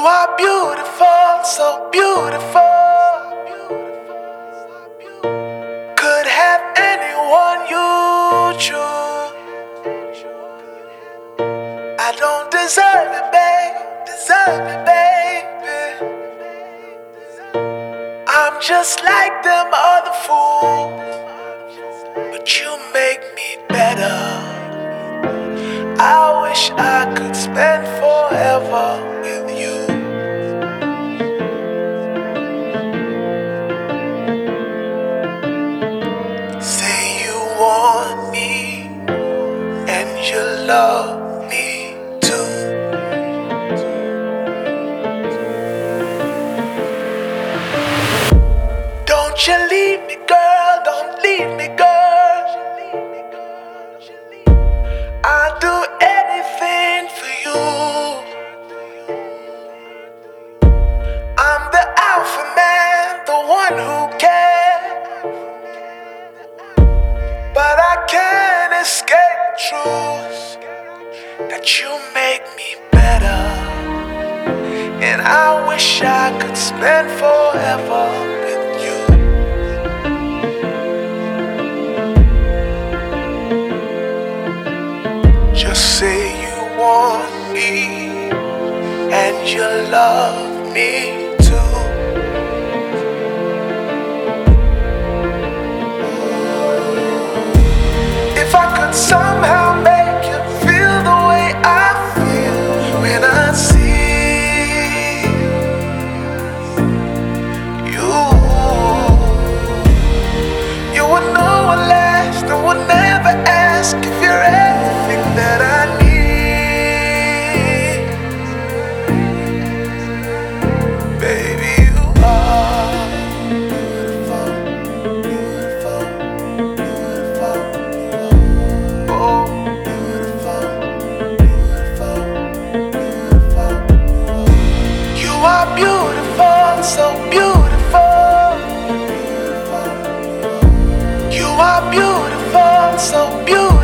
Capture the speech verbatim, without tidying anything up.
are beautiful, so beautiful. Could have anyone you choose. I don't deserve it, babe, deserve it, baby. I'm just like them other fools, but you make me better. I wish I could spend forever with you. Say you want me and you love me too. Don't you leave me, girl, don't leave me, girl. I'll do anything for you. I'm the alpha man, the one who cares, but I can't escape the truth that you make me better. And I wish I could spend forever with you. Just say you want me and you love me too. If I could somehow make you feel the way I feel when I see you, you would know at last and would never ask if you're everything that I need. Baby, you are beautiful, beautiful, beautiful. Oh, beautiful, beautiful, beautiful. You are beautiful, so beautiful. You are beautiful, so beautiful.